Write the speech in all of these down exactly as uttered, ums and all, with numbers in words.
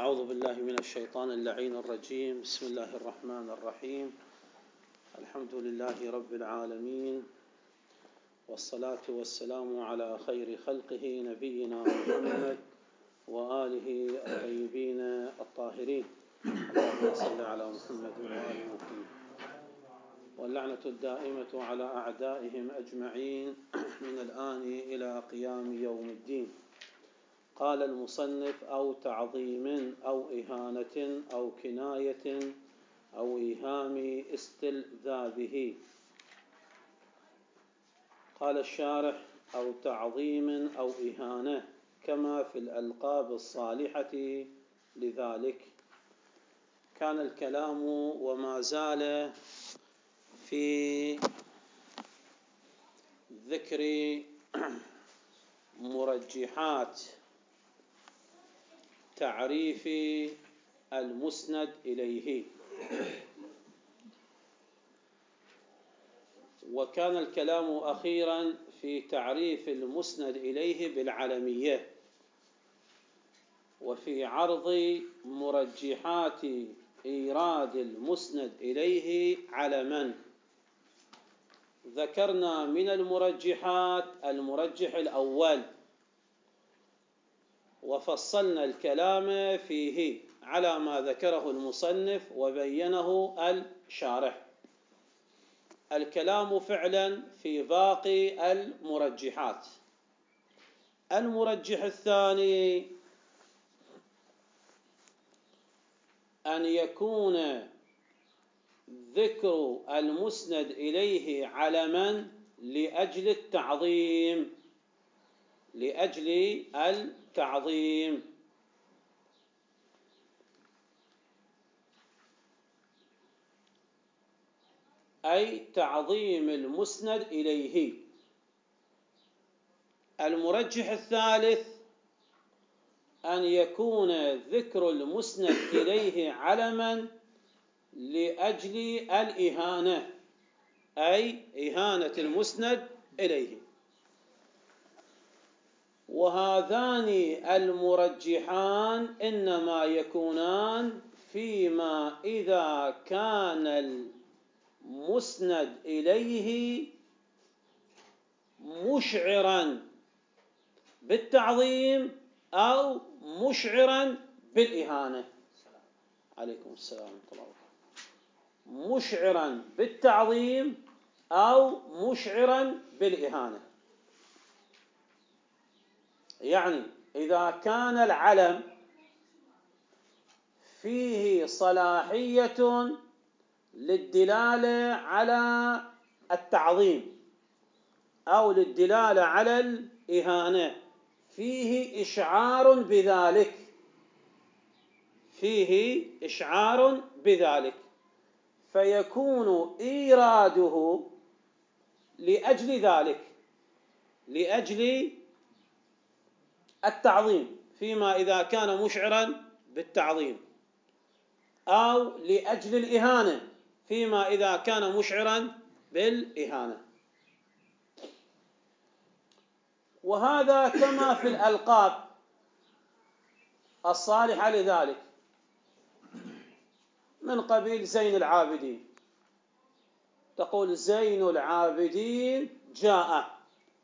أعوذ بالله من الشيطان اللعين الرجيم. بسم الله الرحمن الرحيم. الحمد لله رب العالمين، والصلاة والسلام على خير خلقه نبينا محمد وآله الطيبين الطاهرين. اللهم صل على محمد وآل محمد. واللعنة الدائمة على أعدائهم أجمعين من الآن إلى قيام يوم الدين. قال المصنف: أو تعظيم أو إهانة أو كناية أو إيهام استلذاذه. قال الشارح: أو تعظيم أو إهانة، كما في الألقاب الصالحة لذلك. كان الكلام وما زال في ذكر مرجحات تعريف المسند إليه، وكان الكلام أخيرا في تعريف المسند إليه بالعلمية، وفي عرض مرجحات إيراد المسند إليه علما. ذكرنا من المرجحات المرجح الأول، وفصلنا الكلام فيه على ما ذكره المصنف وبينه الشارح. الكلام فعلا في باقي المرجحات. المرجح الثاني أن يكون ذكر المسند إليه علما لأجل التعظيم لأجل التعظيم أي تعظيم المسند إليه. المرجح الثالث أن يكون ذكر المسند إليه علما لأجل الإهانة، أي إهانة المسند إليه. وهذان المرجحان إنما يكونان فيما إذا كان المسند إليه مشعرا بالتعظيم أو مشعرا بالإهانة. عليكم السلام ورحمة الله وبركاته. مشعرا بالتعظيم أو مشعرا بالإهانة. يعني إذا كان العلم فيه صلاحية للدلالة على التعظيم أو للدلالة على الإهانة، فيه إشعار بذلك فيه إشعار بذلك فيكون إيراده لأجل ذلك، لأجل التعظيم، فيما إذا كان مشعرا بالتعظيم، أو لأجل الإهانة فيما إذا كان مشعرا بالإهانة. وهذا كما في الألقاب الصالحة لذلك، من قبيل زين العابدين، تقول زين العابدين جاء.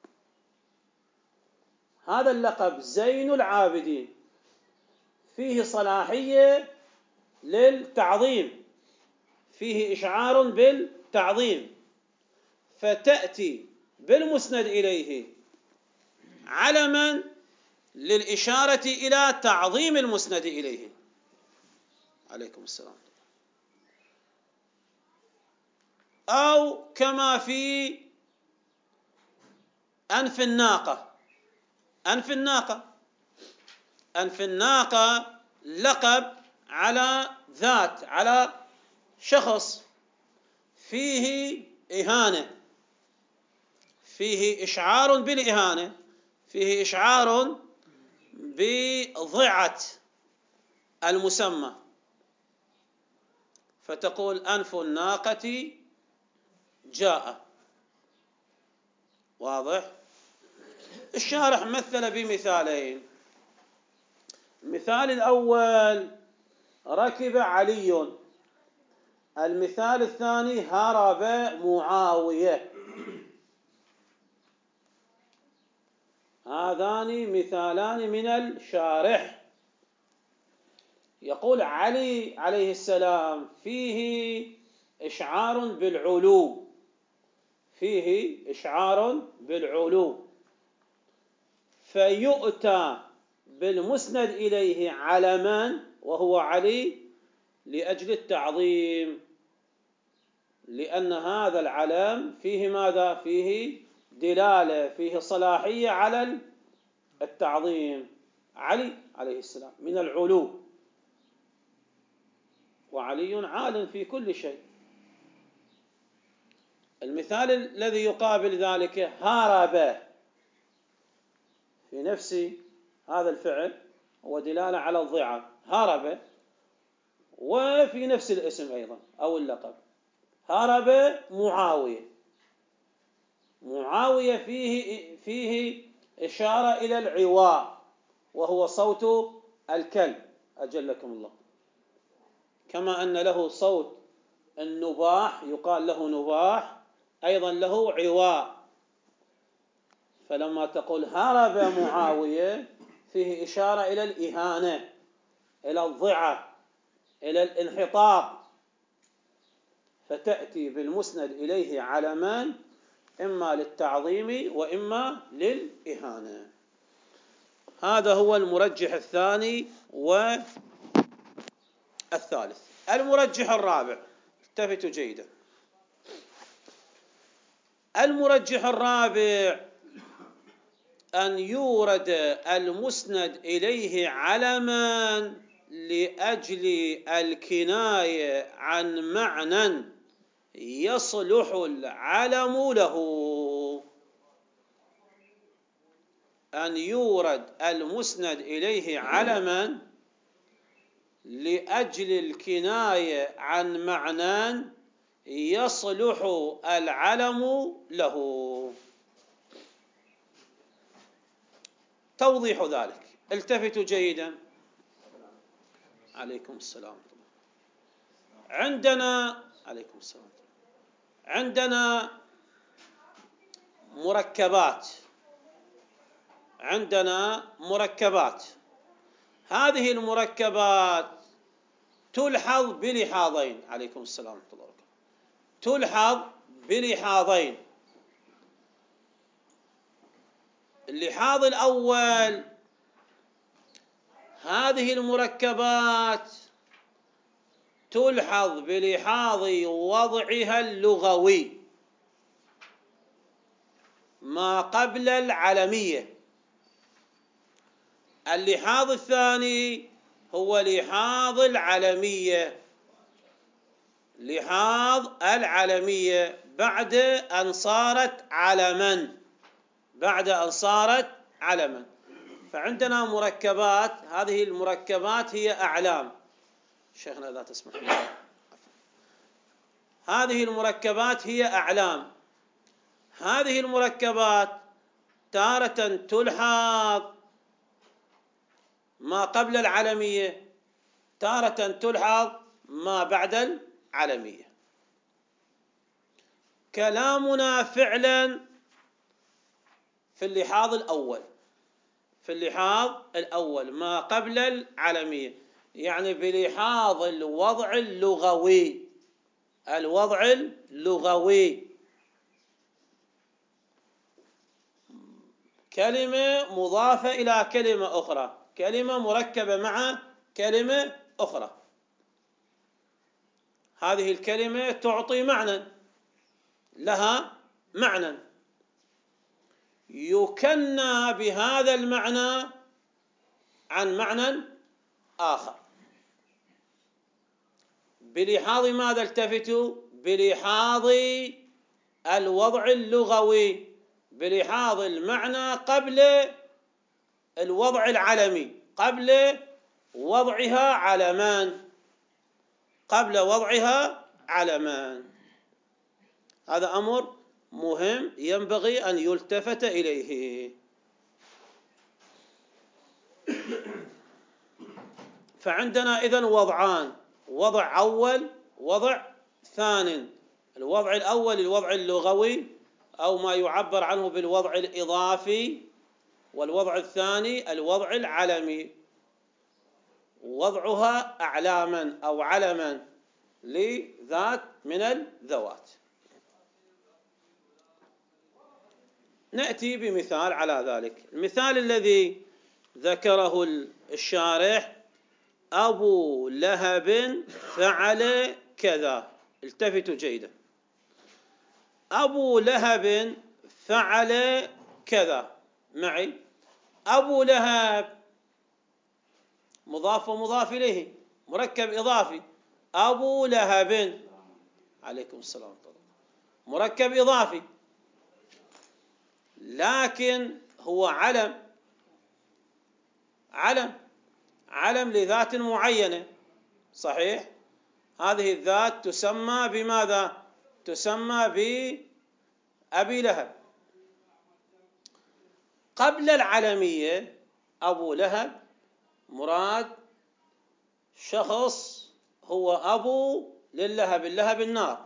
هذا اللقب زين العابدين فيه صلاحية للتعظيم، فيه إشعار بالتعظيم، فتأتي بالمسند إليه علما للإشارة إلى تعظيم المسند إليه. عليكم السلام. أو كما في أنف الناقة. أنف الناقة أنف الناقة لقب على ذات، على شخص، فيه إهانة، فيه إشعار بالإهانة، فيه إشعار بضعة المسمى، فتقول أنف الناقة جاء. واضح؟ الشارح مثل بمثالين. المثال الأول ركب علي. المثال الثاني هرب معاوية. هذان مثالان من الشارح. يقول علي عليه السلام فيه إشعار بالعلو، فيه إشعار بالعلو، فيؤتى بالمسند إليه علما وهو علي لأجل التعظيم، لأن هذا العلم فيه ماذا؟ فيه دلالة، فيه صلاحية على التعظيم. علي عليه السلام من العلو، وعلي عال في كل شيء. المثال الذي يقابل ذلك هرب، في نفس هذا الفعل هو دلالة على الضعة، هرب، وفي نفس الاسم أيضا أو اللقب. هرب معاوية، معاوية فيه فيه إشارة إلى العواء وهو صوت الكلب أجلكم الله، كما أن له صوت النباح يقال له نباح، أيضا له عواء. فلما تقول هرب معاوية فيه إشارة إلى الإهانة، إلى الضعة، إلى الانحطاط، فتأتي بالمسند إليه علمان إما للتعظيم وإما للإهانة. هذا هو المرجح الثاني والثالث. المرجح الرابع، التفتوا جيدا. المرجح الرابع أن يورد المسند إليه علما لأجل الكناية عن معنى يصلح العلم له. أن يورد المسند إليه علما لأجل الكناية عن معنى يصلح العلم له. توضيح ذلك، التفتوا جيدا. عليكم السلام. عندنا عليكم السلام عندنا مركبات، عندنا مركبات. هذه المركبات تلحظ بلحاظين. عليكم السلام ورحمة الله وبركاته. تلحظ بلحاظين. اللحاظ الأول، هذه المركبات تلحظ بلحاظ وضعها اللغوي ما قبل العلمية. اللحاظ الثاني هو لحاظ العلمية، لحاظ العلمية بعد أن صارت علما، بعد أن صارت علما. فعندنا مركبات، هذه المركبات هي أعلام. شيخنا لا تسمح لي. هذه المركبات هي أعلام. هذه المركبات تارة تلحظ ما قبل العلمية، تارة تلحظ ما بعد العلمية. كلامنا فعلا في اللحاظ الأول، في اللحاظ الأول ما قبل العلمية، يعني بلحاظ الوضع اللغوي، الوضع اللغوي. كلمة مضافة إلى كلمة أخرى، كلمة مركبة مع كلمة أخرى، هذه الكلمة تعطي معنى، لها معنى، يكنى بهذا المعنى عن معنى آخر. بلحاظ ماذا التفتوا؟ بلحاظ الوضع اللغوي، بلحاظ المعنى قبل الوضع العلمي، قبل وضعها علمان، قبل وضعها علمان. هذا أمر مهم ينبغي أن يلتفت إليه. فعندنا إذن وضعان، وضع أول وضع ثاني. الوضع الأول الوضع اللغوي أو ما يعبر عنه بالوضع الإضافي، والوضع الثاني الوضع العلمي، وضعها أعلاما أو علما لذات من الذوات. نأتي بمثال على ذلك. المثال الذي ذكره الشارح: أبو لهب فعل كذا. التفتوا جيدا. أبو لهب فعل كذا معي. أبو لهب مضاف ومضاف إليه، مركب إضافي. أبو لهب، عليكم السلام ورحمة الله، مركب إضافي، لكن هو علم، علم علم لذات معينة، صحيح؟ هذه الذات تسمى بماذا؟ تسمى بأبي لهب. قبل العلمية أبو لهب مراد شخص هو أبو للهب، اللهب النار،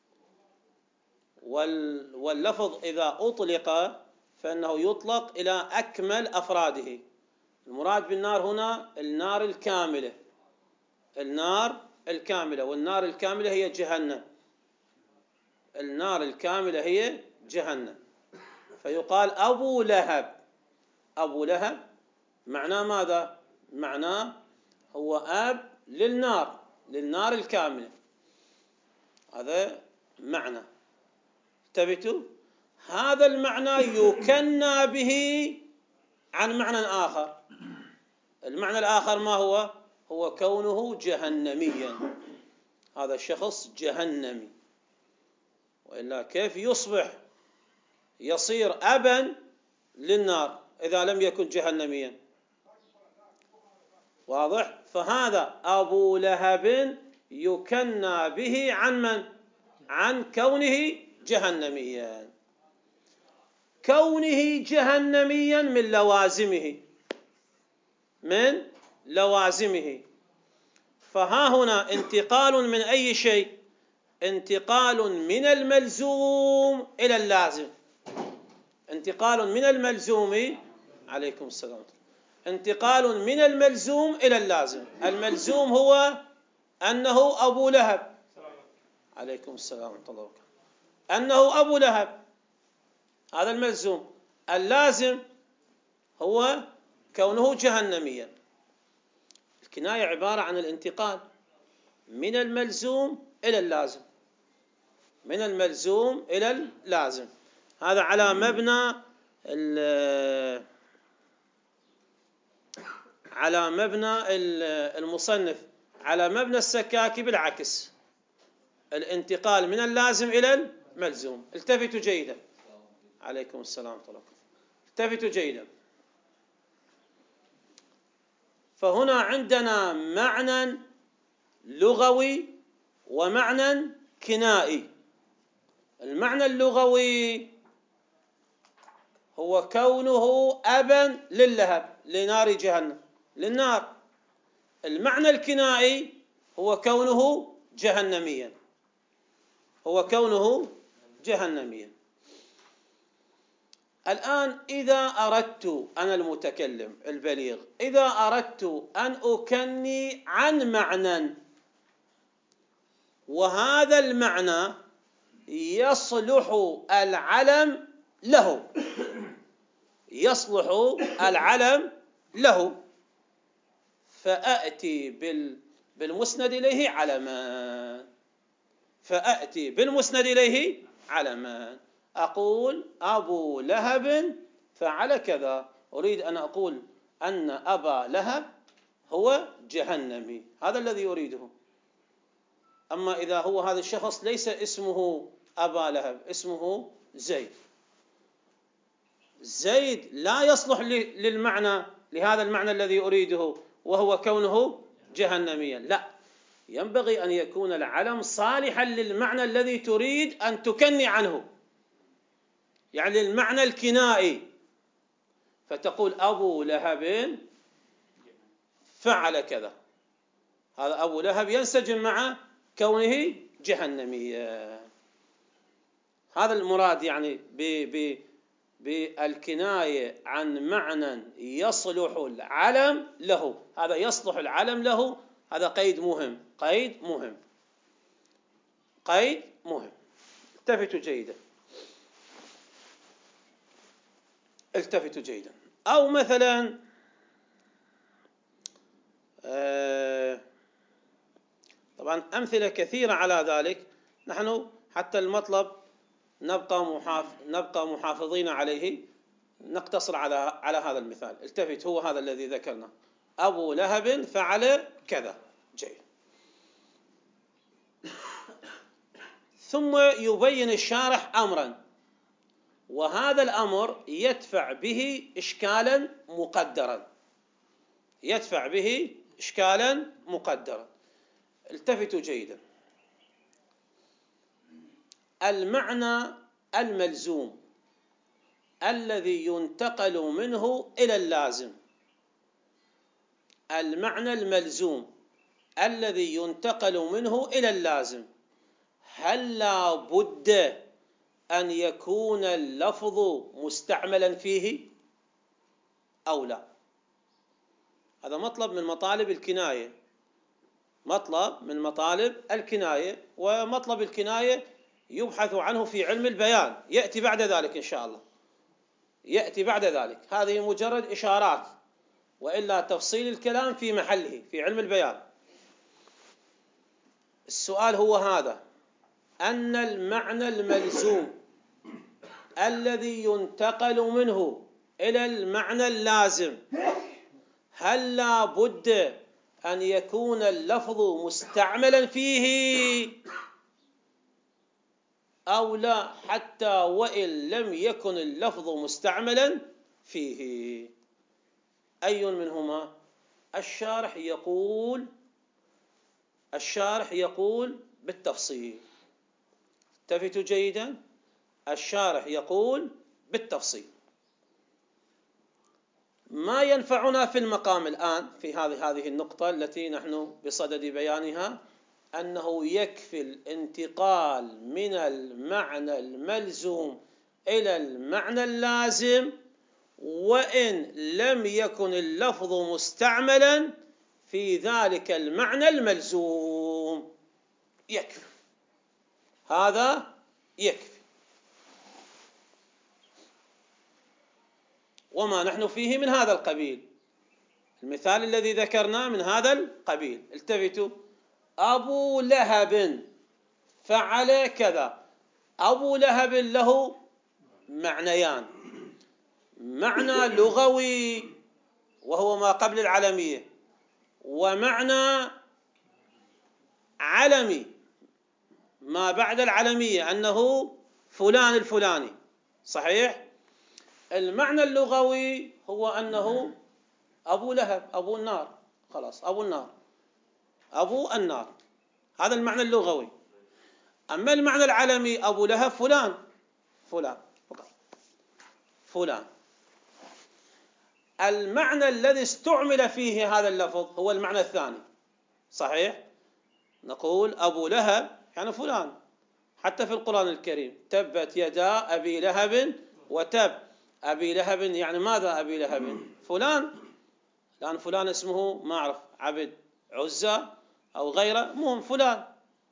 واللفظ إذا أطلق فإنه يطلق إلى أكمل أفراده. المراد بالنار هنا النار الكاملة، النار الكاملة، والنار الكاملة هي جهنم، النار الكاملة هي جهنم. فيقال أبو لهب. أبو لهب معناه ماذا؟ معناه هو أب للنار، للنار الكاملة، هذا معنى. انتبهتوا؟ هذا المعنى يكنى به عن معنى آخر. المعنى الآخر ما هو؟ هو كونه جهنميا. هذا الشخص جهنمي، وإلا كيف يصبح يصير أبا للنار إذا لم يكن جهنميا؟ واضح؟ فهذا أبو لهب يكنى به عن من؟ عن كونه جهنميا. كونه جهنميا من لوازمه، من لوازمه. فها هنا انتقال من أي شيء؟ انتقال من الملزوم إلى اللازم. انتقال من الملزوم، عليكم السلام، انتقال من الملزوم إلى اللازم. الملزوم هو أنه أبو لهب، عليكم السلام ورحمة الله وبركاته، أنه أبو لهب، هذا الملزوم. اللازم هو كونه جهنميا. الكناية عبارة عن الانتقال من الملزوم إلى اللازم، من الملزوم إلى اللازم. هذا على مبنى على مبنى المصنف، على مبنى السكاكي بالعكس، الانتقال من اللازم إلى الملزوم. التفتوا جيدا، عليكم السلام ورحمة الله، التفتوا جيدا. فهنا عندنا معنى لغوي ومعنى كنائي. المعنى اللغوي هو كونه أبا للهب، لنار جهنم، للنار. المعنى الكنائي هو كونه جهنميا، هو كونه جهنميا. الآن إذا أردت أنا المتكلم البليغ، إذا أردت أن أكني عن معنى، وهذا المعنى يصلح العلم له، يصلح العلم له، فأتي بالمسند إليه علما، فأتي بالمسند إليه علما. أقول أبو لهب فعل كذا، أريد أن أقول أن أبا لهب هو جهنمي، هذا الذي أريده. أما إذا هو هذا الشخص ليس اسمه أبا لهب، اسمه زيد، زيد لا يصلح للمعنى، لهذا المعنى الذي أريده، وهو كونه جهنميا. لا، ينبغي أن يكون العلم صالحا للمعنى الذي تريد أن تكني عنه، يعني المعنى الكنائي. فتقول أبو لهب فعل كذا، هذا أبو لهب ينسجم مع كونه جهنميا. هذا المراد يعني ب بالكناية عن معنى يصلح العلم له. هذا يصلح العلم له، هذا قيد مهم، قيد مهم، قيد مهم. التفتوا جيدا، التفتوا جيدا. أو مثلا آه طبعا أمثلة كثيرة على ذلك، نحن حتى المطلب نبقى محاف نبقى محافظين عليه، نقتصر على على هذا المثال. التفت، هو هذا الذي ذكرنا، أبو لهب فعل كذا. جيد. ثم يبين الشارح أمرا، وهذا الأمر يدفع به إشكالا مقدرا، يدفع به إشكالا مقدرا. التفتوا جيدا. المعنى الملزوم الذي ينتقل منه إلى اللازم، المعنى الملزوم الذي ينتقل منه إلى اللازم، هل لا بد أن يكون اللفظ مستعملا فيه أو لا؟ هذا مطلب من مطالب الكناية، مطلب من مطالب الكناية، ومطلب الكناية يبحث عنه في علم البيان، يأتي بعد ذلك إن شاء الله، يأتي بعد ذلك. هذه مجرد إشارات، وإلا تفصيل الكلام في محله في علم البيان. السؤال هو هذا: أن المعنى الملزوم الذي ينتقل منه إلى المعنى اللازم، هل لا بد أن يكون اللفظ مستعملا فيه أو لا، حتى وإن لم يكن اللفظ مستعملا فيه؟ أي منهما؟ الشارح يقول الشارح يقول بالتفصيل. التفتوا جيدا، الشارح يقول بالتفصيل. ما ينفعنا في المقام الآن في هذه هذه النقطة التي نحن بصدد بيانها، أنه يكفي الانتقال من المعنى الملزوم إلى المعنى اللازم وإن لم يكن اللفظ مستعملا في ذلك المعنى الملزوم. يكفي، هذا يكفي. وما نحن فيه من هذا القبيل، المثال الذي ذكرناه من هذا القبيل. التفتوا: أبو لهب فعل كذا. أبو لهب له معنيان: معنى لغوي وهو ما قبل العلمية، ومعنى علمي ما بعد العلمية، أنه فلان الفلاني. صحيح؟ المعنى اللغوي هو أنه أبو لهب، أبو النار، خلاص، أبو النار، أبو النار، هذا المعنى اللغوي. أما المعنى العلمي، أبو لهب فلان فلان فلان. المعنى الذي استعمل فيه هذا اللفظ هو المعنى الثاني. صحيح؟ نقول أبو لهب يعني فلان، حتى في القرآن الكريم: تبت يدا أبي لهب وتب. أبي لهب يعني ماذا؟ أبي لهب فلان، لأن فلان اسمه ما أعرف عبد عزة أو غيره، مهم فلان،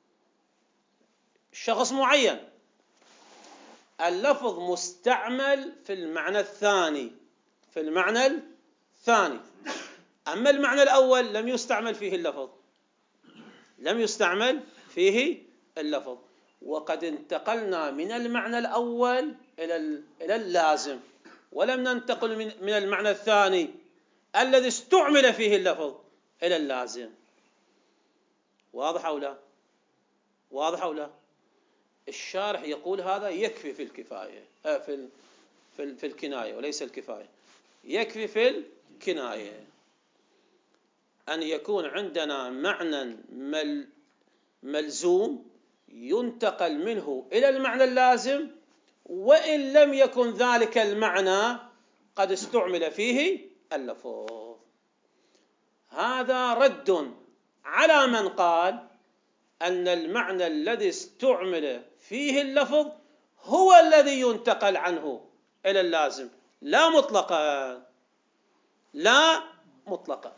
شخص معين. اللفظ مستعمل في المعنى الثاني، في المعنى الثاني. أما المعنى الأول لم يستعمل فيه اللفظ، لم يستعمل فيه اللفظ. وقد انتقلنا من المعنى الأول إلى إلى اللازم، ولم ننتقل من من المعنى الثاني الذي استعمل فيه اللفظ إلى اللازم. واضح أو لا؟ واضح أو لا؟ الشارح يقول هذا يكفي في الكفاية، آه في في في الكناية وليس الكفاية. يكفي في الكناية أن يكون عندنا معنى مل ملزوم ينتقل منه إلى المعنى اللازم، وإن لم يكن ذلك المعنى قد استعمل فيه اللفظ. هذا رد على من قال أن المعنى الذي استعمل فيه اللفظ هو الذي ينتقل عنه إلى اللازم، لا مطلقا، لا مطلقا.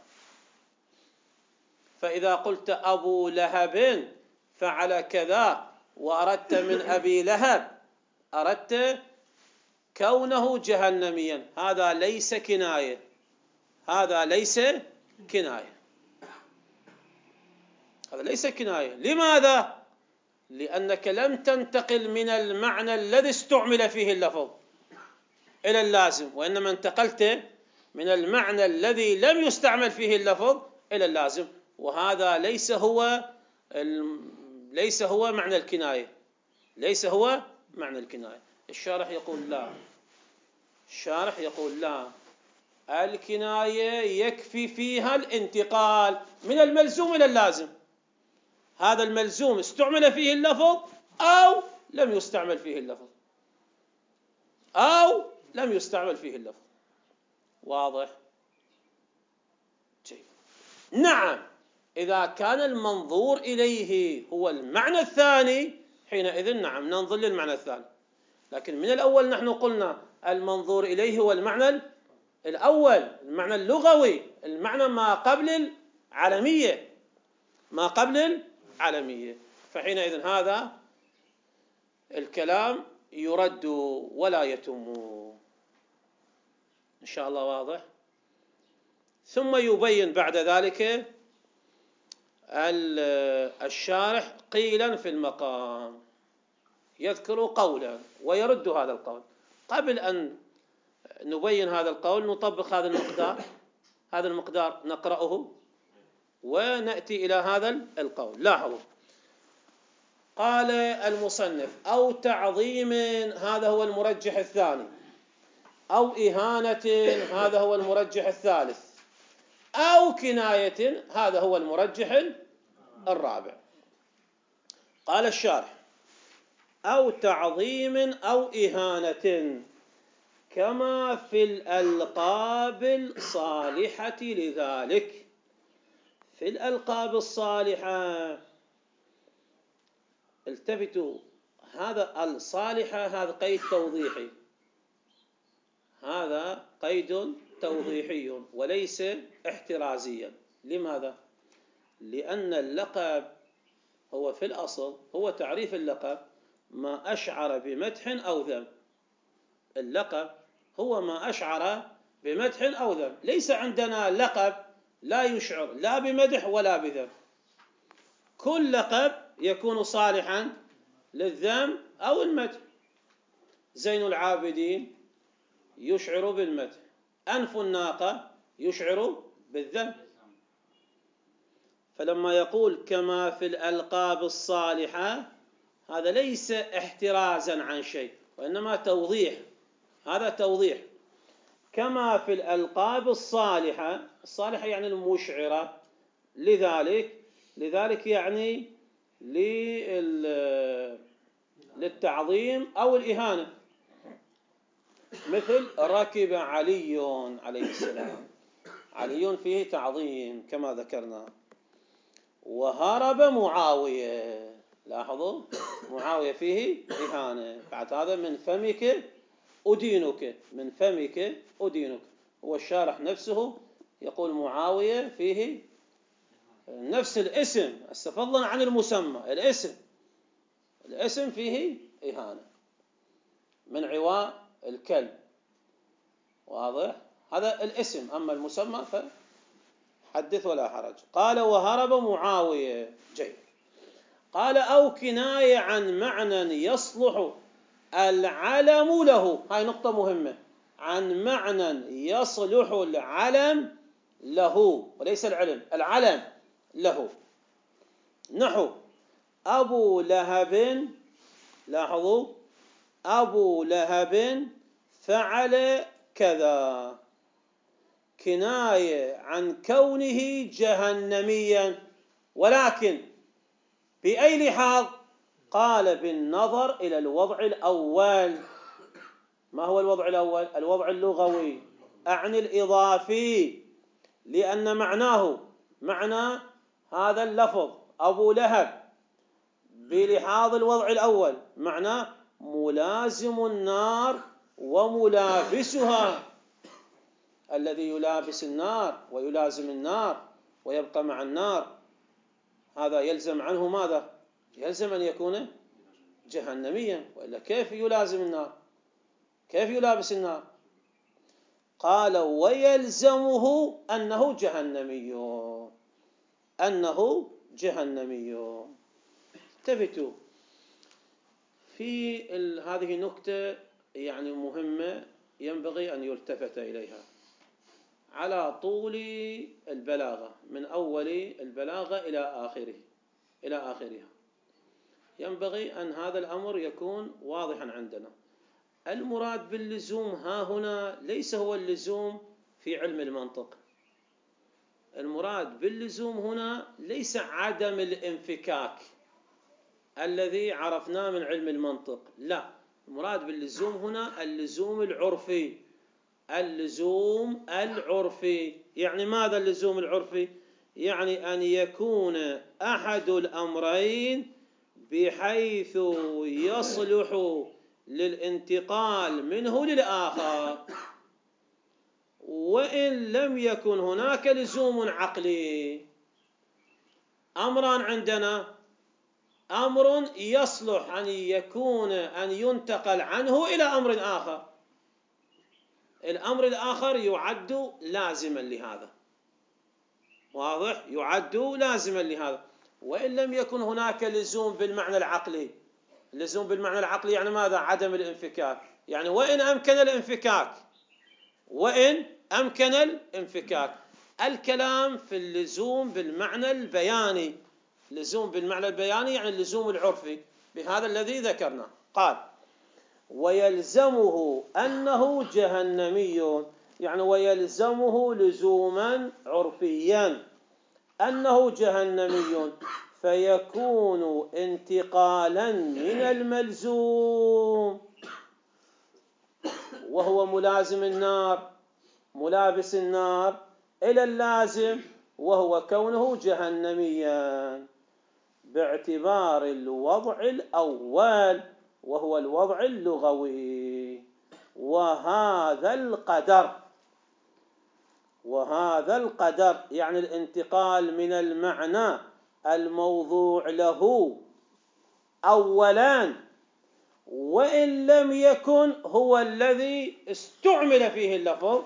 فإذا قلت أبو لهب فعل كذا وأردت من أبي لهب أردت كونه جهنميا، هذا ليس كناية، هذا ليس كناية، هذا ليس كناية. لماذا؟ لأنك لم تنتقل من المعنى الذي استعمل فيه اللفظ إلى اللازم، وإنما انتقلت من المعنى الذي لم يستعمل فيه اللفظ إلى اللازم، وهذا ليس هو ليس هو معنى الكناية، ليس هو معنى الكناية. الشارح يقول لا، الشارح يقول لا، الكناية يكفي فيها الانتقال من الملزوم إلى اللازم، هذا الملزوم استعمل فيه اللفظ أو لم يستعمل فيه اللفظ، أو لم يستعمل فيه اللفظ. واضح؟ جيد. نعم، إذا كان المنظور إليه هو المعنى الثاني حينئذ نعم ننظر للمعنى الثاني، لكن من الأول نحن قلنا المنظور إليه هو المعنى الأول، المعنى اللغوي، المعنى ما قبل العالمية، ما قبل العالمية، فحينئذ هذا الكلام يرد ولا يتم. إن شاء الله واضح. ثم يبين بعد ذلك الشارح قيلا في المقام، يذكر قولا ويرد هذا القول. قبل أن نبين هذا القول نطبق هذا المقدار، هذا المقدار نقرأه ونأتي إلى هذا القول. لاحظوا، قال المصنف أو تعظيم، هذا هو المرجح الثاني، أو إهانة، هذا هو المرجح الثالث، أو كناية، هذا هو المرجح الرابع. قال الشارح أو تعظيم أو إهانة كما في الألقاب الصالحة لذلك. في الألقاب الصالحة التفتوا، هذا الصالحة هذا قيد توضيحي، هذا قيد توضيحي وليس احترازيا. لماذا؟ لأن اللقب هو في الأصل، هو تعريف اللقب ما أشعر بمدح أو ذم، اللقب هو ما أشعر بمدح أو ذم، ليس عندنا لقب لا يشعر لا بمدح ولا بذم، كل لقب يكون صالحا للذم أو المدح. زين العابدين يشعر بالمدح، أنف الناقة يشعر بالذم. فلما يقول كما في الألقاب الصالحة هذا ليس احترازا عن شيء وإنما توضيح، هذا توضيح. كما في الألقاب الصالحة، الصالحة يعني المشعرة، لذلك لذلك يعني للتعظيم أو الإهانة، مثل ركب علي عليه السلام، علي فيه تعظيم كما ذكرنا. وهرب معاوية، لاحظوا معاوية فيه إهانة، بعد هذا من فمك أدينك، من فمك أدينك. هو الشارح نفسه يقول معاوية فيه نفس الاسم، فضلا عن المسمى، الاسم الاسم فيه إهانة من عواء الكلب، واضح؟ هذا الاسم، أما المسمى فحدث ولا حرج. قال وهرب معاوية. جيد. قال أو كناية عن معنى يصلح العلم له، هاي نقطة مهمة، عن معنى يصلح العلم له وليس العلم، العلم له. نحو أبو لهب، لاحظوا أبو لهب فعل كذا، كناية عن كونه جهنميا، ولكن بأي لحاظ؟ قال بالنظر إلى الوضع الأول. ما هو الوضع الأول؟ الوضع اللغوي، أعني الإضافي، لأن معناه معنى هذا اللفظ أبو لهب بلحاظ الوضع الأول معناه ملازم النار وملابسها. الذي يلابس النار ويلازم النار ويبقى مع النار هذا يلزم عنه ماذا؟ يلزم أن يكون جهنميا، وإلا كيف يلازم النار؟ كيف يلابس النار؟ قال ويلزمه أنه جهنمي، أنه جهنمي. التفتوا في هذه نكتة يعني مهمة ينبغي أن يلتفت إليها على طول البلاغة، من أول البلاغة إلى آخره إلى آخرها. ينبغي أن هذا الأمر يكون واضحا عندنا. المراد باللزوم ها هنا ليس هو اللزوم في علم المنطق. المراد باللزوم هنا ليس عدم الانفكاك الذي عرفناه من علم المنطق، لا، المراد باللزوم هنا اللزوم العرفي. اللزوم العرفي يعني ماذا اللزوم العرفي؟ يعني أن يكون أحد الأمرين بحيث يصلح للانتقال منه للآخر، وإن لم يكن هناك لزوم عقلي. أمران عندنا: أمر يصلح أن يكون أن ينتقل عنه إلى أمر آخر، الأمر الآخر يعد لازما لهذا، واضح؟ يعد لازما لهذا، وإن لم يكن هناك لزوم بالمعنى العقلي. اللزوم بالمعنى العقلي يعني ماذا؟ عدم الانفكاك، يعني وإن أمكن الانفكاك، وإن أمكن الانفكاك. الكلام في اللزوم بالمعنى البياني. اللزوم بالمعنى البياني يعني اللزوم العرفي بهذا الذي ذكرنا. قال ويلزمه أنه جهنمي، يعني ويلزمه لزوما عرفيا أنه جهنمي، فيكون انتقالا من الملزوم وهو ملازم النار ملابس النار إلى اللازم وهو كونه جهنميا، باعتبار الوضع الأول وهو الوضع اللغوي. وهذا القدر وهذا القدر يعني الانتقال من المعنى الموضوع له أولا، وإن لم يكن هو الذي استعمل فيه اللفظ،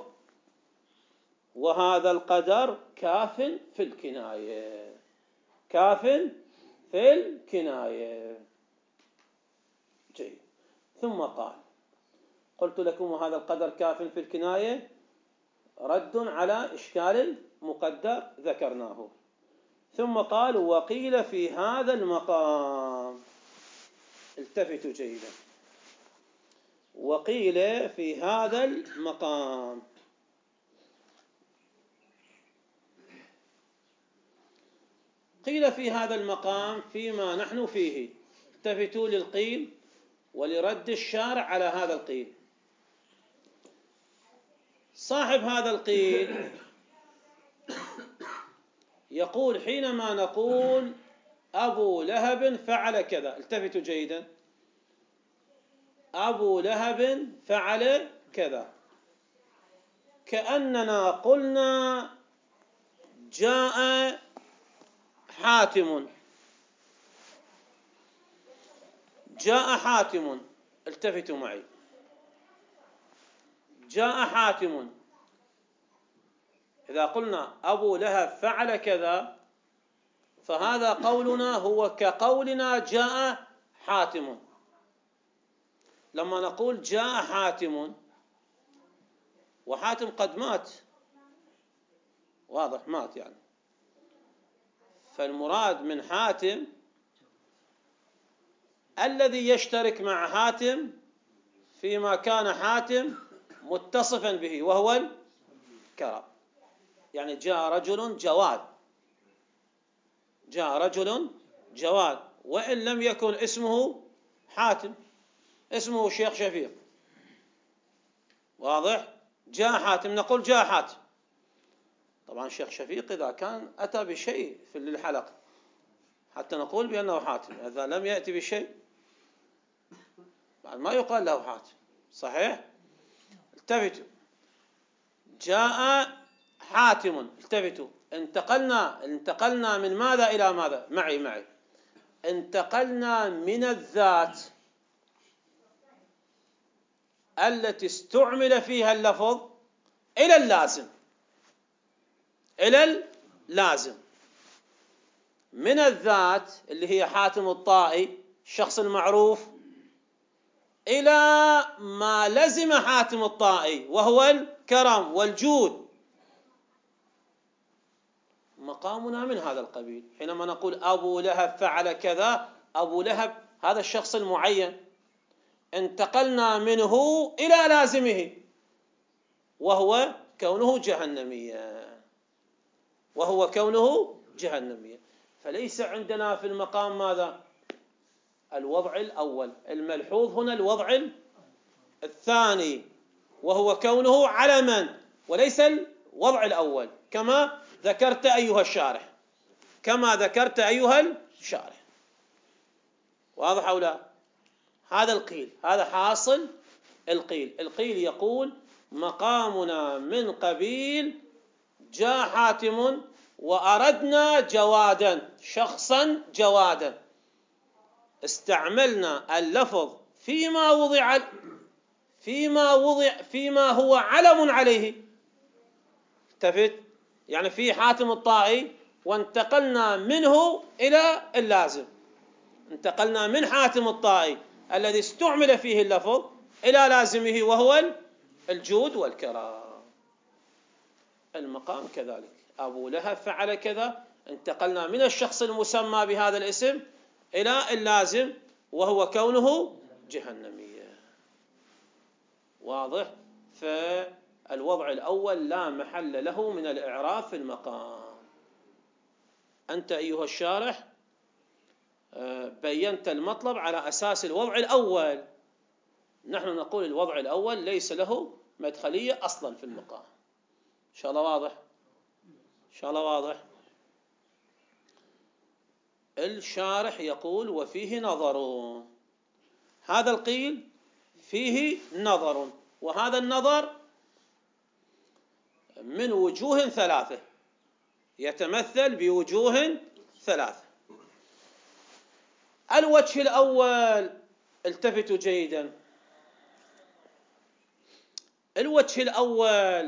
وهذا القدر كاف في الكناية، كاف في الكناية. جيد. ثم قال قلت لكم وهذا القدر كاف في الكناية رد على إشكال مقدر ذكرناه. ثم قال وقيل في هذا المقام، التفتوا جيدا، وقيل في هذا المقام. قيل في هذا المقام فيما نحن فيه. التفتوا للقيل ولرد الشارع على هذا القيل. صاحب هذا القيل يقول حينما نقول أبو لهب فعل كذا، التفتوا جيدا، أبو لهب فعل كذا، كأننا قلنا جاء حاتم، جاء حاتم، التفتوا معي، جاء حاتم. إذا قلنا أبو لهب فعل كذا فهذا قولنا هو كقولنا جاء حاتم. لما نقول جاء حاتم وحاتم قد مات، واضح، مات يعني، فالمراد من حاتم الذي يشترك مع حاتم فيما كان حاتم متصفا به وهو الكرم. يعني جاء رجل جواد، جاء رجل جواد، وإن لم يكن اسمه حاتم، اسمه الشيخ شفيق، واضح؟ جاء حاتم، نقول جاء حاتم. طبعا الشيخ شفيق إذا كان أتى بشيء في الحلقة حتى نقول بأنه حاتم، إذا لم يأتي بشيء ما يقال له حاتم. صحيح؟ التفتوا، جاء حاتم، التفتوا، انتقلنا انتقلنا من ماذا إلى ماذا؟ معي معي انتقلنا من الذات التي استعمل فيها اللفظ إلى اللازم، إلى اللازم، من الذات اللي هي حاتم الطائي الشخص المعروف إلى ما لزم حاتم الطائي وهو الكرم والجود. مقامنا من هذا القبيل. حينما نقول أبو لهب فعل كذا، أبو لهب هذا الشخص المعين انتقلنا منه إلى لازمه وهو كونه جهنميا، وهو كونه جهنميا. فليس عندنا في المقام ماذا؟ الوضع الأول. الملحوظ هنا الوضع الثاني وهو كونه علما وليس الوضع الأول، كما ذكرت أيها الشارح، كما ذكرت أيها الشارح. واضح أو لا؟ هذا القيل، هذا حاصل القيل. القيل يقول مقامنا من قبيل جاء حاتم وأردنا جوادا، شخصا جوادا، استعملنا اللفظ فيما وضع فيما وضع فيما هو علم عليه. التفت، يعني في حاتم الطائي وانتقلنا منه إلى اللازم، انتقلنا من حاتم الطائي الذي استعمل فيه اللفظ إلى لازمه وهو الجود والكرم. المقام كذلك، أبو لهب فعل كذا، انتقلنا من الشخص المسمى بهذا الاسم إلى اللازم وهو كونه جهنميا. واضح؟ فالوضع الأول لا محل له من الإعراب في المقام. أنت أيها الشارح بينت المطلب على أساس الوضع الأول، نحن نقول الوضع الأول ليس له مدخلية أصلا في المقام. إن شاء الله واضح؟ إن شاء الله واضح. الشارح يقول وفيه نظر، هذا القيل فيه نظر، وهذا النظر من وجوه ثلاثة، يتمثل بوجوه ثلاثة. الوجه الأول، التفتوا جيدا، الوجه الأول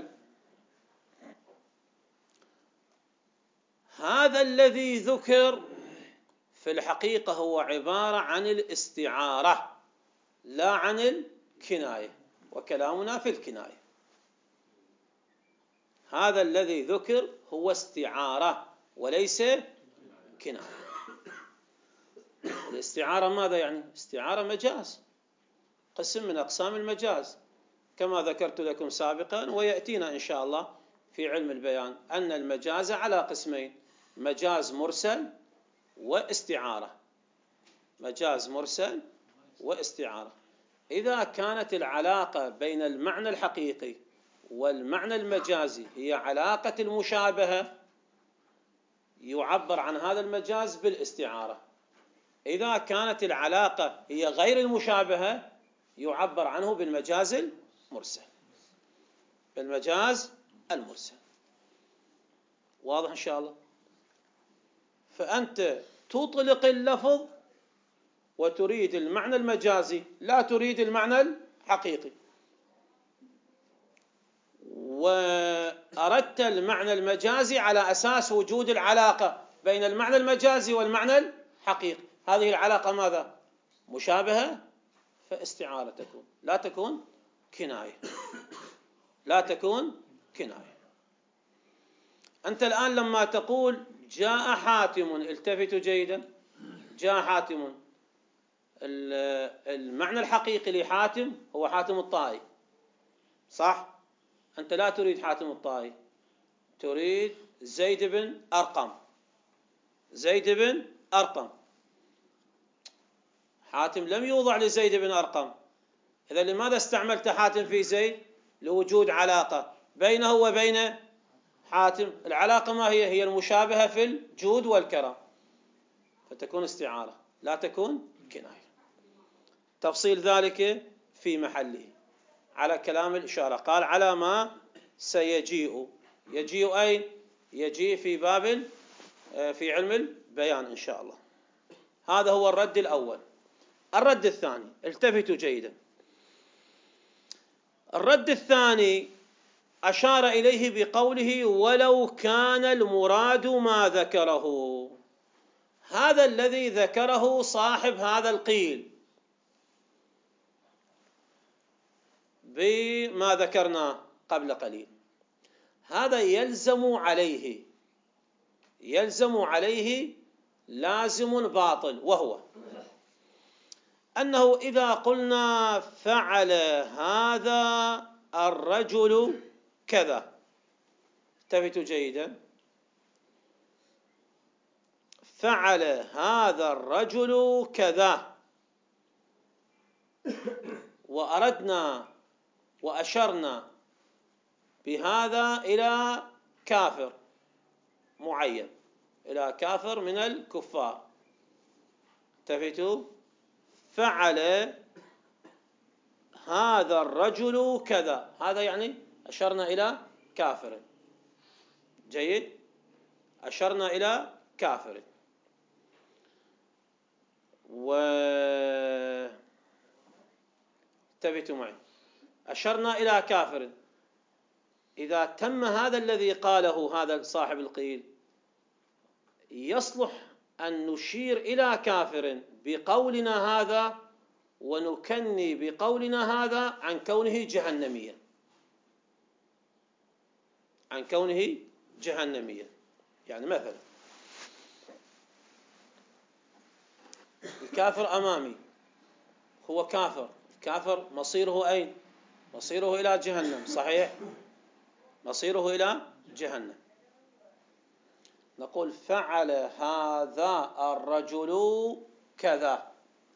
هذا الذي ذكر في الحقيقة هو عبارة عن الاستعارة لا عن الكناية، وكلامنا في الكناية. هذا الذي ذكر هو استعارة وليس كناية. الاستعارة ماذا يعني؟ استعارة مجاز، قسم من أقسام المجاز كما ذكرت لكم سابقا، ويأتينا إن شاء الله في علم البيان أن المجاز على قسمين: مجاز مرسل واستعارة. مجاز مرسل واستعارة. إذا كانت العلاقة بين المعنى الحقيقي والمعنى المجازي هي علاقة المشابهة يعبر عن هذا المجاز بالاستعارة. إذا كانت العلاقة هي غير المشابهة يعبر عنه بالمجاز المرسل، بالمجاز المرسل. واضح إن شاء الله؟ فأنت تطلق اللفظ وتريد المعنى المجازي، لا تريد المعنى الحقيقي، وأردت المعنى المجازي على أساس وجود العلاقة بين المعنى المجازي والمعنى الحقيقي. هذه العلاقة ماذا؟ مشابهة، فاستعارة تكون، لا تكون كناية، لا تكون كناية. أنت الآن لما تقول جاء حاتم، التفتوا جيدا، جاء حاتم، المعنى الحقيقي لحاتم هو حاتم الطائي، صح؟ أنت لا تريد حاتم الطائي، تريد زيد بن أرقم. زيد بن أرقم، حاتم لم يوضع لزيد بن أرقم، إذا لماذا استعملت حاتم في زيد؟ لوجود علاقة بينه وبين حاتم، العلاقة ما هي؟ هي المشابهة في الجود والكرم، فتكون استعارة لا تكون كناية. تفصيل ذلك في محله على كلام الإشارة. قال على ما سيجيء. يجيء أين؟ يجيء في باب في علم البيان إن شاء الله. هذا هو الرد الأول. الرد الثاني، التفتوا جيدا. الرد الثاني أشار إليه بقوله ولو كان المراد ما ذكره. هذا الذي ذكره صاحب هذا القيل بما ذكرنا قبل قليل، هذا يلزم عليه يلزم عليه لازم باطل، وهو أنه إذا قلنا فعل هذا الرجل كذا، التفتوا جيدا، فعل هذا الرجل كذا، وأردنا وأشرنا بهذا إلى كافر معين، إلى كافر من الكفار. التفتوا، فعل هذا الرجل كذا، هذا يعني أشرنا إلى كافر. جيد، أشرنا إلى كافر. و انتبهوا معي، أشرنا إلى كافر. إذا تم هذا الذي قاله هذا صاحب القيل، يصلح أن نشير إلى كافر بقولنا هذا ونكني بقولنا هذا عن كونه جهنميا، عن كونه جهنميا. يعني مثلا الكافر أمامي هو كافر، الكافر مصيره أين؟ مصيره إلى جهنم، صحيح؟ مصيره إلى جهنم. نقول فعل هذا الرجل كذا،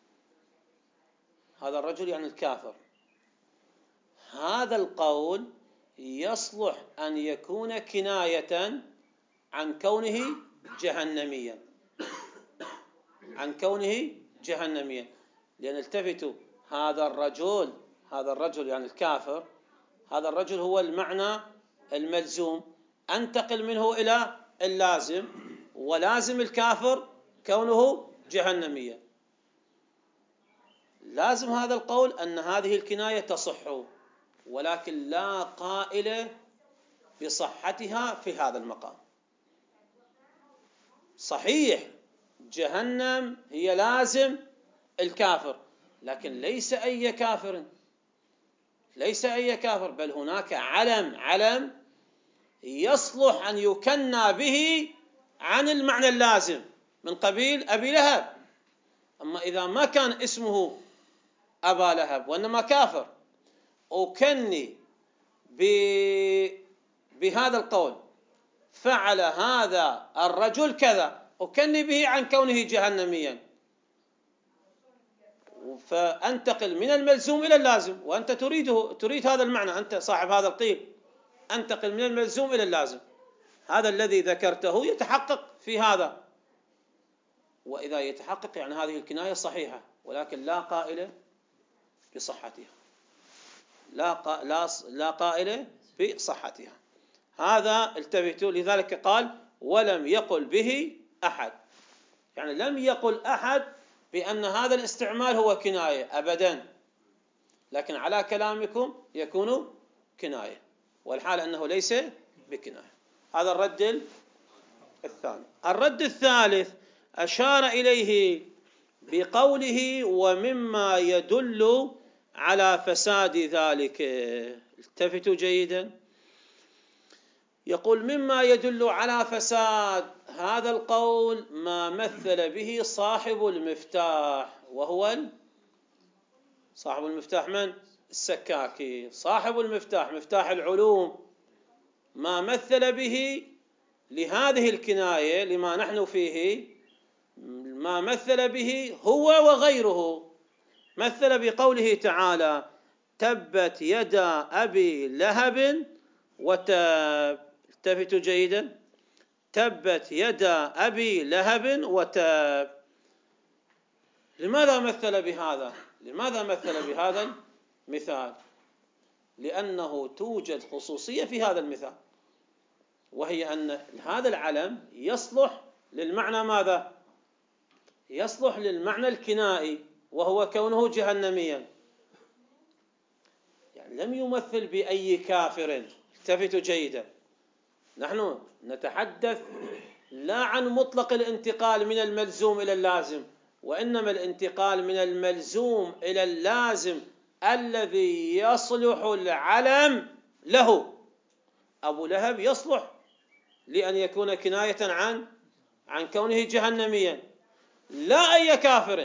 هذا الرجل يعني الكافر. هذا القول يصلح أن يكون كناية عن كونه جهنميا، عن كونه جهنميا. لأن التفتوا، هذا الرجل هذا الرجل يعني الكافر، هذا الرجل هو المعنى الملزوم، أنتقل منه إلى اللازم، ولازم الكافر كونه جهنميا. لازم هذا القول أن هذه الكناية تصح، ولكن لا قائل بصحتها في هذا المقام. صحيح جهنم هي لازم الكافر، لكن ليس أي كافر، ليس أي كافر، بل هناك علم علم يصلح أن يكنى به عن المعنى اللازم، من قبيل أبي لهب. أما إذا ما كان اسمه أبا لهب وإنما كافر، أكني بهذا القول فعل هذا الرجل كذا، أكني به عن كونه جهنميا، فأنتقل من الملزوم إلى اللازم. وأنت تريده تريد هذا المعنى، أنت صاحب هذا القيل، أنتقل من الملزوم إلى اللازم. هذا الذي ذكرته يتحقق في هذا، وإذا يتحقق يعني هذه الكناية صحيحة، ولكن لا قائل بصحتها، لا قا... لا لا قائل بصحتها. هذا التفتوا، لذلك قال ولم يقل به أحد، يعني لم يقل أحد بأن هذا الاستعمال هو كناية أبدا، لكن على كلامكم يكون كناية، والحال أنه ليس بكناية. هذا الرد الثاني. الرد الثالث أشار إليه بقوله ومما يدل على فساد ذلك. التفتوا جيدا، يقول مما يدل على فساد هذا القول ما مثل به صاحب المفتاح، وهو صاحب المفتاح من؟ السكاكي. صاحب المفتاح، مفتاح العلوم، ما مثل به لهذه الكناية لما نحن فيه، ما مثل به هو وغيره. مثل بقوله تعالى تبت يدا أبي لهب وتاب. التفتوا جيدا. تبت يدا أبي لهب وتاب. لماذا مثل بهذا؟ لماذا مثل بهذا المثال؟ لأنه توجد خصوصية في هذا المثال، وهي أن هذا العلم يصلح للمعنى ماذا؟ يصلح للمعنى الكنائي، وهو كونه جهنميا. يعني لم يمثل بأي كافر. التفتوا جيدا، نحن نتحدث لا عن مطلق الانتقال من الملزوم إلى اللازم، وإنما الانتقال من الملزوم إلى اللازم الذي يصلح العلم له. أبو لهب يصلح لأن يكون كناية عن عن كونه جهنميا، لا أي كافر،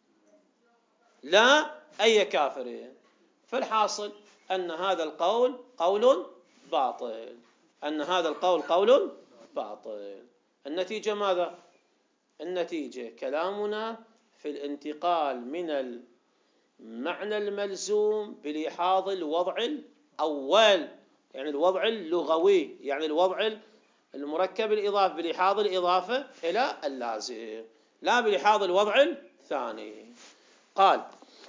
لا أي كافر. فالحاصل أن هذا القول قول باطل، أن هذا القول قول باطل. النتيجة ماذا؟ النتيجة كلامنا في الانتقال من المعنى الملزوم بلحاظ الوضع الأول، يعني الوضع اللغوي، يعني الوضع المركب الإضافي بلحاظ الإضافة إلى اللازم، لا بلحاظ الوضع الثاني. قال: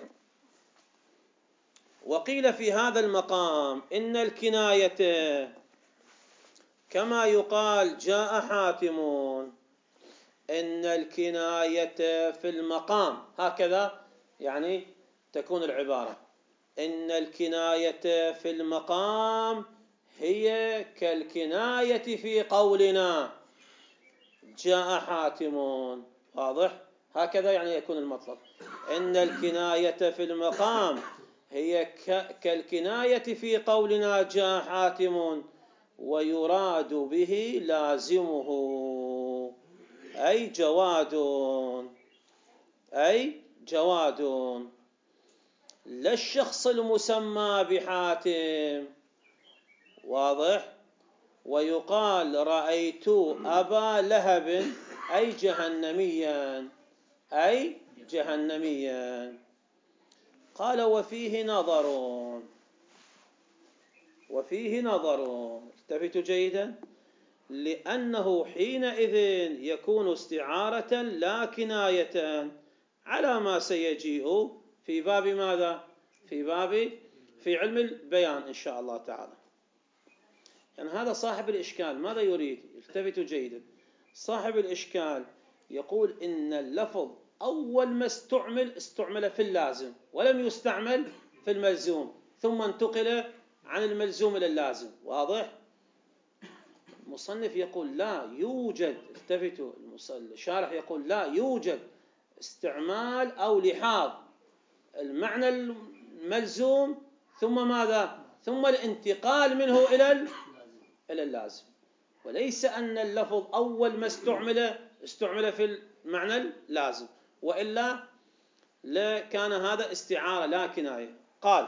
وقيل في هذا المقام إن الكناية كما يقال جاء حاتم، إن الكناية في المقام، هكذا يعني تكون العبارة، إن الكناية في المقام هي كالكناية في قولنا جاء حاتم. واضح؟ هكذا يعني يكون المطلب، إن الكناية في المقام هي كالكناية في قولنا جاء حاتم، ويراد به لازمه أي جواد، أي جواد، لا الشخص المسمى بحاتم. واضح؟ ويقال رأيت أبا لهب أي جهنميا، أي جهنميا. قال: وفيه نظر، وفيه نظر. التفتوا جيدا، لأنه حينئذ يكون استعارة لا كناية على ما سيجيء في باب ماذا؟ في باب في علم البيان إن شاء الله تعالى. يعني هذا صاحب الإشكال ماذا يريد؟ التفتوا جيدا، صاحب الإشكال يقول إن اللفظ أول ما استعمل استعمل في اللازم ولم يستعمل في الملزوم، ثم انتقل عن الملزوم إلى اللازم. واضح؟ المصنف يقول لا يوجد، التفتوا، الشارح يقول لا يوجد استعمال أو لحاظ المعنى الملزوم ثم ماذا؟ ثم الانتقال منه إلى إلى اللازم، وليس أن اللفظ أول ما استعمل استعمل في المعنى اللازم، وإلا لكان هذا استعارة لا كناية. قال: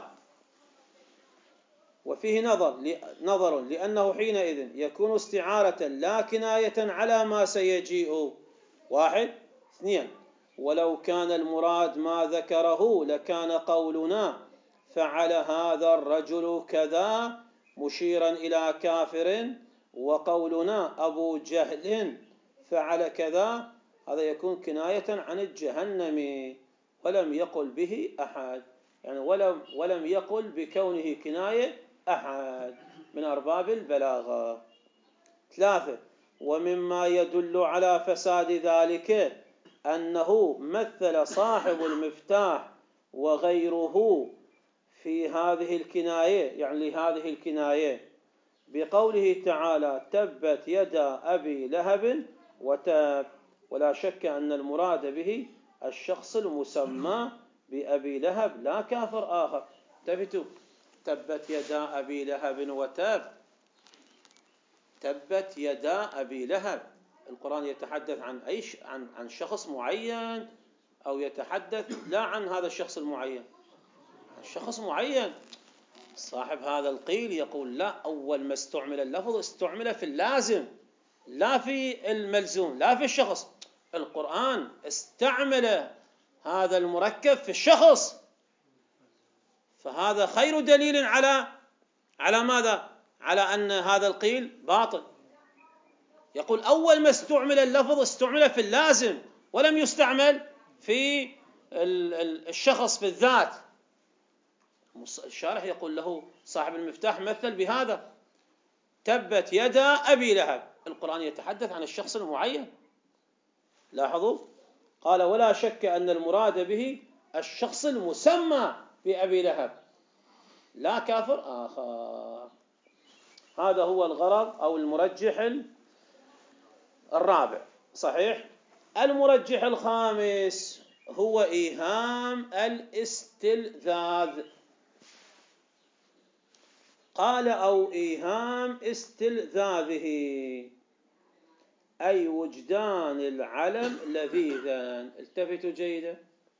وفيه نظر نظر لأنه حينئذ يكون استعارة لا كناية على ما سيجيء. واحد. اثنين، ولو كان المراد ما ذكره لكان قولنا فعل هذا الرجل كذا مشيرا إلى كافر، وقولنا أبو جهل فعل كذا هذا يكون كناية عن الجهنم، ولم يقل به أحد، يعني ولم ولم يقل بكونه كناية أحد من أرباب البلاغة. ثلاثة، ومما يدل على فساد ذلك أنه مثل صاحب المفتاح وغيره في هذه الكناية، يعني لهذه الكناية بقوله تعالى تبت يدا أبي لهب وتاب، ولا شك أن المراد به الشخص المسمى بأبي لهب لا كافر آخر. تفتوا، تبت يدا أبي لهب وتاب، تبت يدا أبي لهب، القرآن يتحدث عن أي عن عن شخص معين، أو يتحدث لا عن هذا الشخص المعين، عن شخص معين. صاحب هذا القيل يقول لا، أول ما استعمل اللفظ استعمل في اللازم لا في الملزوم لا في الشخص. القرآن استعمل هذا المركب في الشخص، فهذا خير دليل على على ماذا؟ على أن هذا القيل باطل. يقول أول ما استعمل اللفظ استعمل في اللازم ولم يستعمل في الشخص بالذات. الشارح يقول له صاحب المفتاح مثل بهذا: تبت يدا أبي لهب. القرآن يتحدث عن الشخص المعين. لاحظوا، قال ولا شك أن المراد به الشخص المسمى بأبي لهب لا كافر آخر. هذا هو الغرض أو المرجح الرابع. صحيح. المرجح الخامس هو إيهام الاستلذاذ. قال أو إيهام استلذاذه، أي وجدان العلم لذيذا. التفتوا جيدا،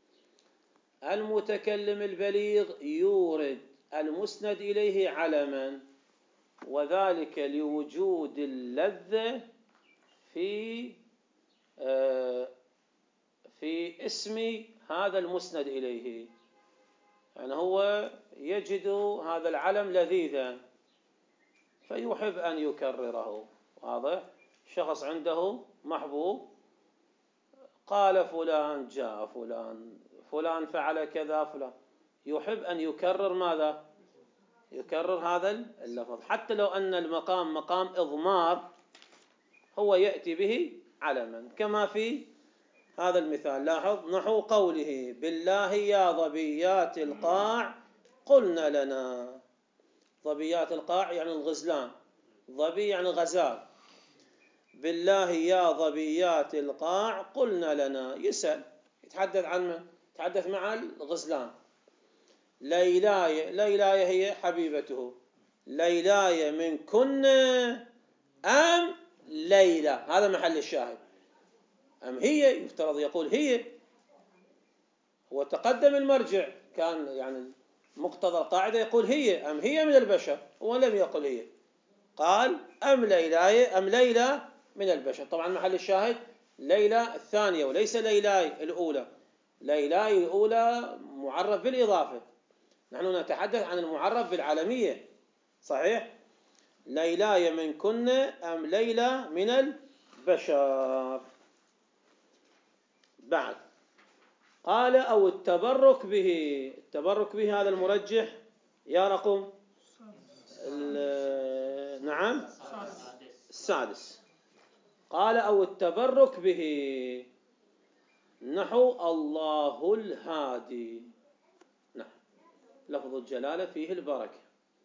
المتكلم البليغ يورد المسند إليه علما، وذلك لوجود اللذة في في اسم هذا المسند إليه. يعني هو يجد هذا العلم لذيذا فيحب أن يكرره. واضح؟ شخص عنده محبوب، قال فلان جاء فلان، فلان فعل كذا، فلان يحب أن يكرر ماذا؟ يكرر هذا اللفظ، حتى لو أن المقام مقام إضمار هو يأتي به علما، كما في هذا المثال. لاحظ نحو قوله بالله يا ظبيات القاع قلنا لنا. ظبيات القاع يعني الغزلان، ظبي يعني غزال. بالله يا ظبيات القاع قلنا لنا، يسأل، يتحدث عن من؟ يتحدث مع الغزلان. ليلاي، ليلاي هي حبيبته. ليلاي من كن أم ليلى، هذا محل الشاهد. أم هي، يفترض يقول هي. هو تقدم المرجع كان يعني مقتضى القاعدة يقول هي، أم هي من البشر، هو لم يقل هي، قال أم ليلاي، أم ليلى من البشر. طبعا محل الشاهد ليلى الثانية وليس ليلاي الأولى. ليلاي الأولى معرف بالإضافة، نحن نتحدث عن المعرف بالعالمية. صحيح. ليلاي من كن أم ليلى من البشر. بعد قال أو التبرك به. التبرك به هذا المرجح يا رقم نعم السادس. قال أو التبرك به نحو الله الهادي. نعم، لفظ الجلالة فيه البركة.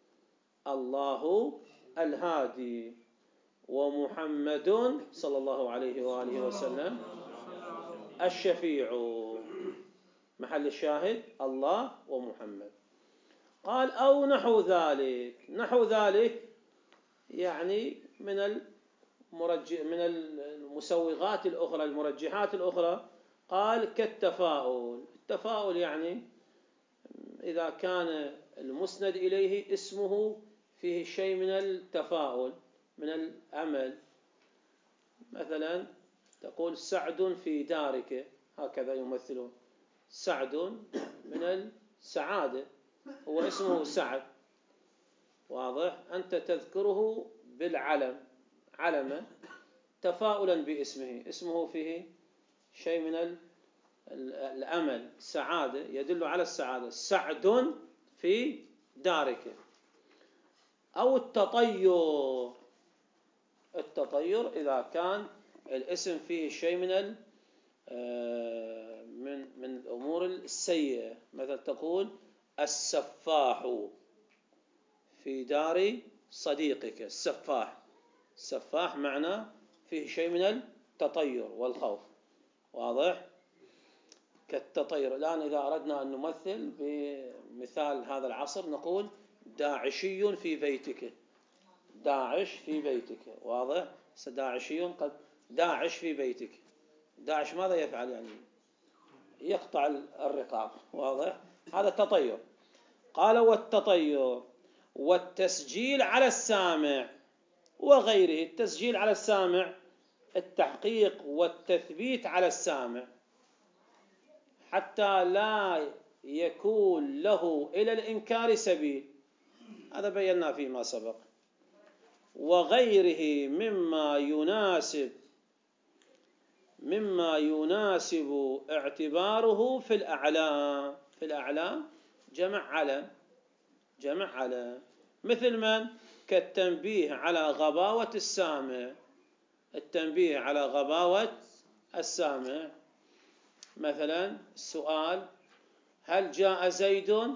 الله الهادي ومحمد صلى الله عليه وآله وسلم الشفيع. محل الشاهد الله ومحمد. قال أو نحو ذلك. نحو ذلك يعني من المرجح من المسوغات الأخرى، المرجحات الأخرى. قال كالتفاؤل. التفاؤل يعني إذا كان المسند إليه اسمه فيه شيء من التفاؤل، من الأمل. مثلا تقول سعد في دارك، هكذا يمثلون. سعد من السعادة، هو اسمه سعد. واضح؟ أنت تذكره بالعلم، علما تفاؤلا باسمه، اسمه فيه شيء من الأمل، سعادة، يدل على السعادة. سعد في دارك. أو التطير. التطير إذا كان الاسم فيه شيء من من من الأمور السيئة، مثلا تقول السفاح في دار صديقك. السفاح، السفاح معناه فيه شيء من التطير والخوف. واضح؟ كالتطير. الآن إذا أردنا أن نمثل بمثال هذا العصر نقول داعشي في بيتك. داعش في بيتك. واضح؟ داعشي قد داعش في بيتك. داعش ماذا يفعل؟ يعني يقطع الرقاب. واضح؟ هذا التطير. قال والتطير والتسجيل على السامع وغيره. التسجيل على السامع التحقيق والتثبيت على السامع حتى لا يكون له إلى الإنكار سبيل. هذا بينا فيما سبق. وغيره مما يناسب مما يناسب اعتباره في الأعلام. في الأعلام جمع علم، جمع علم، مثل من؟ كالتنبيه على غباوة السامع. التنبيه على غباوة السامع، مثلا السؤال: هل جاء زيد؟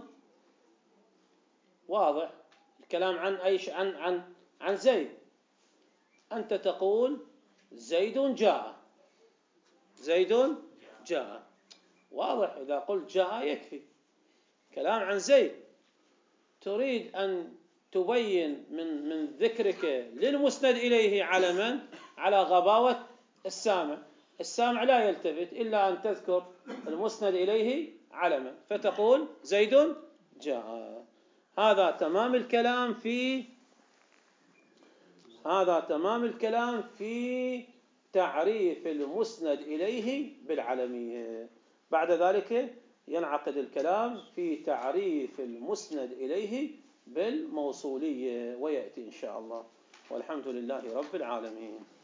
واضح الكلام عن أي عن عن عن زيد. أنت تقول زيد جاء، زيد جاء. واضح، إذا قلت جاء يكفي، كلام عن زيد. تريد أن تبين من من ذكرك للمسند إليه على من؟ على غباوة السامع. السامع لا يلتفت إلا أن تذكر المسند إليه علما، فتقول زيد جاء. هذا تمام الكلام في هذا تمام الكلام في تعريف المسند إليه بالعلمية. بعد ذلك ينعقد الكلام في تعريف المسند إليه بالموصولية، ويأتي إن شاء الله. والحمد لله رب العالمين.